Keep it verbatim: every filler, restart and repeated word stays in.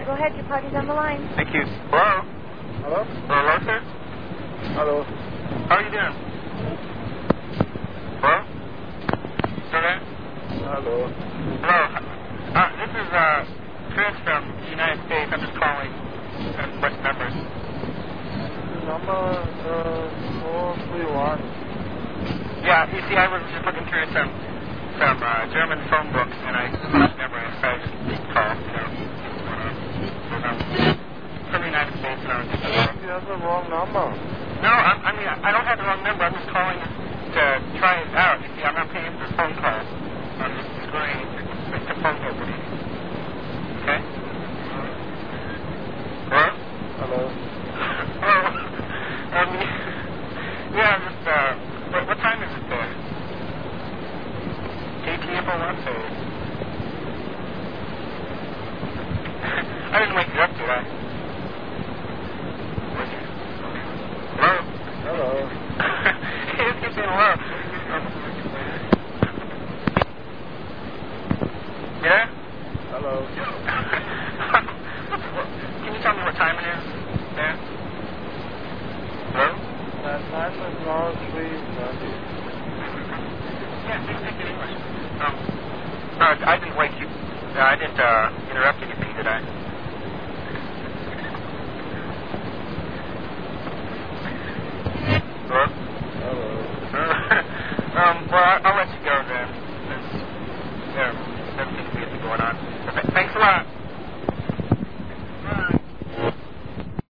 Go ahead, your party's on the line. Thank you. Hello? Hello? Hello, sir? Hello? How are you doing? Hello? Still there? Hello? Hello. Uh, this is uh, Chris from the United States. I'm just calling. Uh, what numbers? Number uh, four three one. Yeah, you see, I was just looking through some some uh, German phone books, and I never decided to call, you know, uh, from the United States, and I was just... Uh, You have the wrong number. no, I, I mean, I don't have the wrong number. I'm just calling to try it out. You see, I'm not paying for phone calls. I'm just screwing the phone open. Okay? Hello? Hello? Oh, um, yeah, I'm just, uh, what, what time is it there? A T F O one, so... I didn't wake you up, did I? Hello? Hello? He just keeps saying hello. Yeah? Hello? Can you tell me what time it is? Yeah? Hello? My time is now three thirty. Yeah, speak speak in English. Um, uh, I didn't wake you. Uh, I didn't uh, interrupt anything, did I?